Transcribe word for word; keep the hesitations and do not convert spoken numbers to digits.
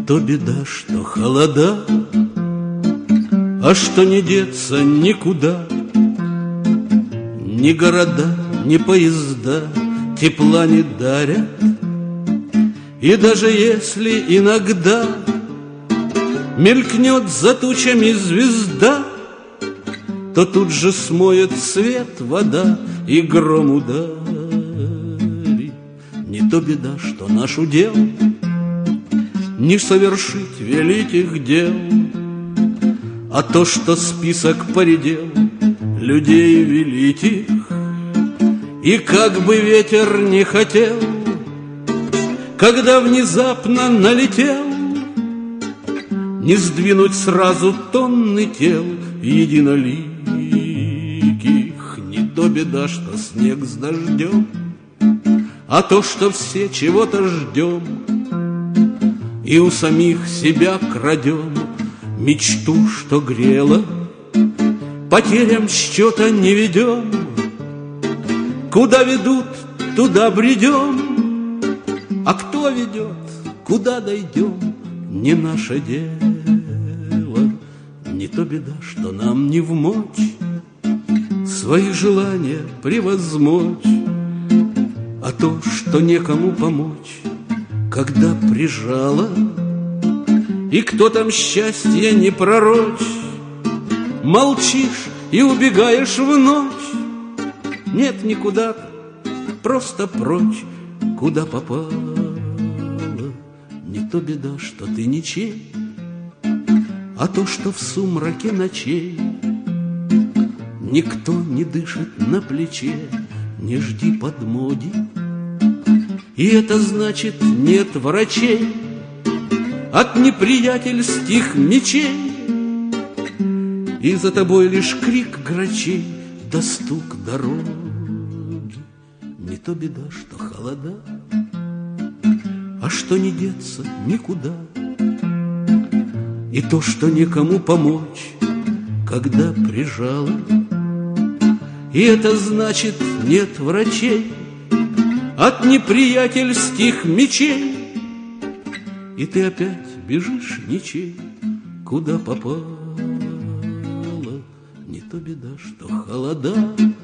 то беда, что холода, а что не деться никуда. Ни города, ни поезда тепла не дарят. И даже если иногда мелькнет за тучами звезда, то тут же смоет свет вода и гром ударит. Не то беда, что наш удел не совершить великих дел, а то, что список поредел людей великих. И как бы ветер не хотел, когда внезапно налетел, не сдвинуть сразу тонны тел единоликих. Не то беда, что снег с дождем, а то, что все чего-то ждем и у самих себя крадем мечту, что грела. Потерям счета не ведем, куда ведут, туда бредем, а кто ведет, куда дойдем, не наше дело. Не то беда, что нам не вмочь свои желания превозмочь, а то, что некому помочь, когда прижало, и кто там счастье не пророчь. Молчишь и убегаешь в ночь, нет никуда, просто прочь, куда попало. Не то беда, что ты ничей, а то, что в сумраке ночей никто не дышит на плече. Не жди подмоги, и это значит нет врачей от неприятельских мечей. И за тобой лишь крик грачей да стук дороги. Не то беда, что холода, а что не деться никуда. И то, что некому помочь, когда прижало, и это значит нет врачей от неприятельских мечей. И ты опять бежишь ничей, куда попало. Не то беда, что холода,